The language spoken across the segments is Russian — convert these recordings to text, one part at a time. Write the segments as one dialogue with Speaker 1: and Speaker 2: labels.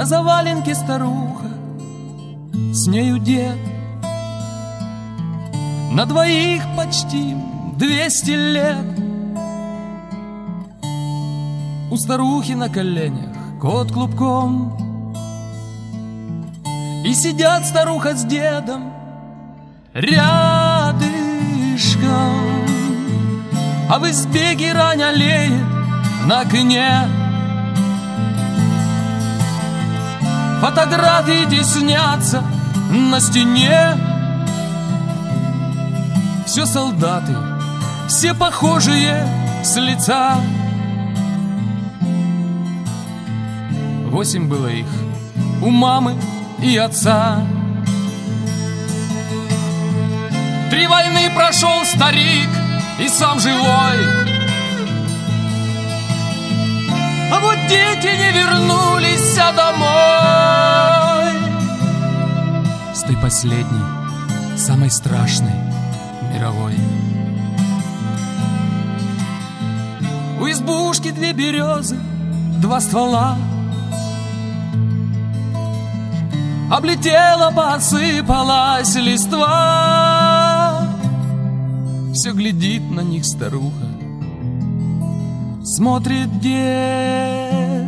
Speaker 1: заваленке старуха, с нею дед. На двоих почти 200 лет. У старухи на коленях кот клубком, и сидят старуха с дедом рядышком. А в избе герань аллеет на окне. Фотографии теснятся на стене. Все солдаты, все похожие с лица. 8 было их у мамы и отца. 3 войны прошел старик и сам живой. А вот дети не вернулись домой. С той последней, самой страшной, мировой. У избушки 2 березы, 2 ствола. Облетела, посыпалась листва. Все глядит на них старуха, смотрит дед.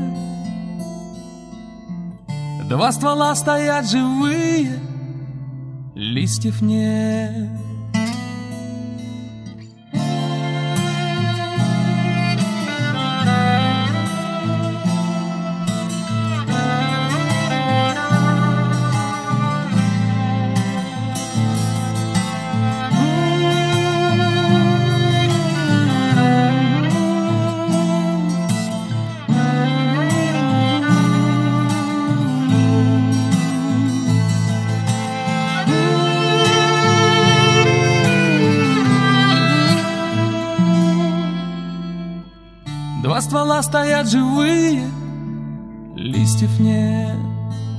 Speaker 1: 2 ствола стоят живые, листьев нет. Два ствола стоят живые, листьев нет.